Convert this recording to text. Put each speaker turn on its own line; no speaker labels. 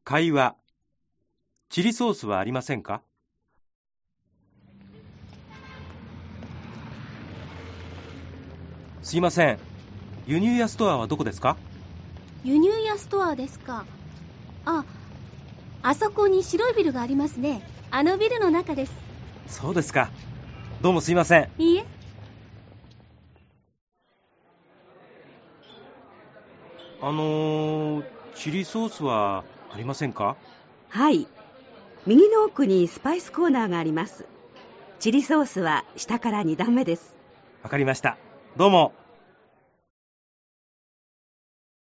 会話。チリソースはありませんか？すいません。輸入屋ストアはどこですか？
輸入屋ストアですか。あそこに白いビルがありますね。あのビルの中です。
そうですか。どうもすいません。
いいえ。
チリソースはありませんか？
はい。右の奥にスパイスコーナーがあります。チリソースは下から2段目です。
わかりました。どうも。